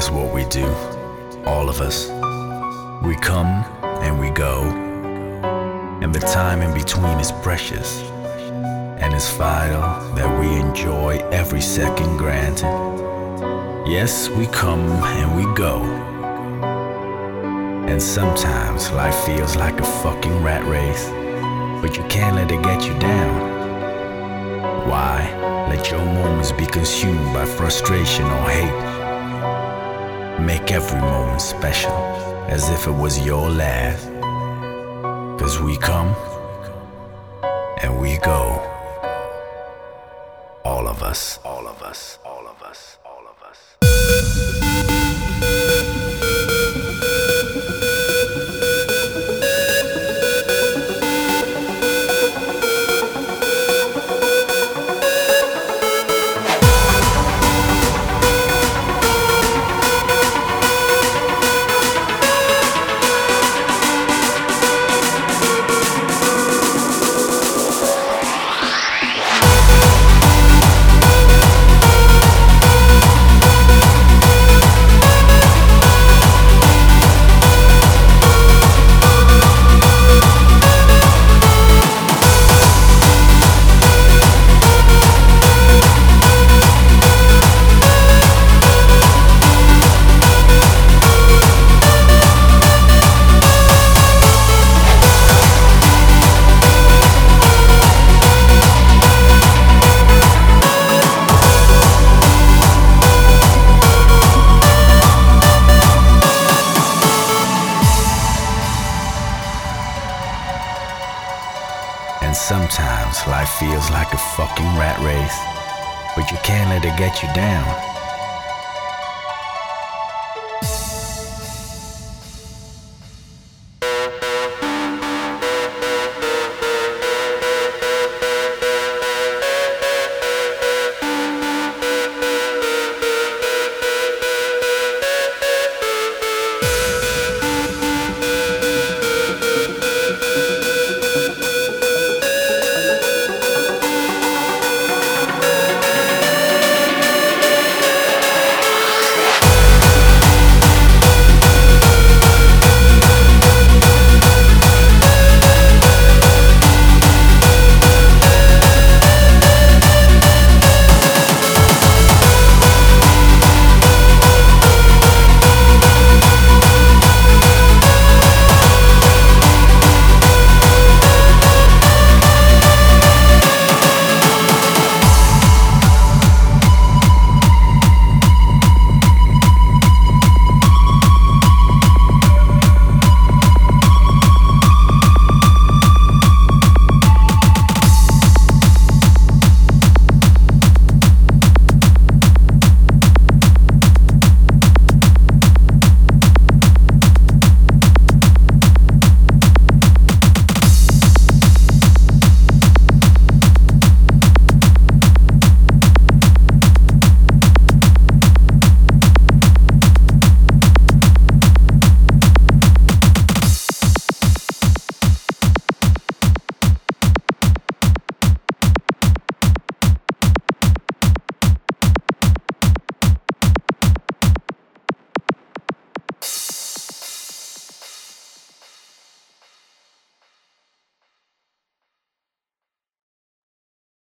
That's what we do, all of us. We come and we go, and the time in between is precious, and it's vital that we enjoy every second granted. Yes, we come and we go, and sometimes life feels like a fucking rat race, but you can't let it get you down. Why let your moments be consumed by frustration or hate? Make every moment special, as if it was your last. 'Cause we come and we go, all of us, all of us, all of us, all of us. And sometimes life feels like a fucking rat race, but you can't let it get you down.